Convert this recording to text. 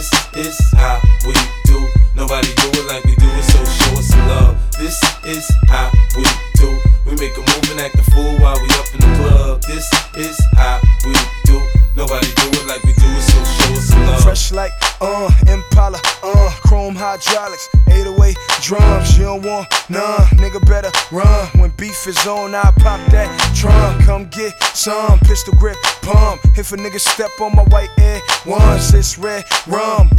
This is how we do. Nobody do it like we do it, so show us some love. This is how we do. We make a move and act a fool while we up in the club. This is how we do. Nobody do it like we do it, so show us some love. Fresh like Impala, chrome hydraulics, 808 drums. You don't want none, nigga better run. When beef is on, I pop that trunk. Come get some pistol grip pump. If a nigga step on my white Air Ones, it's red rum.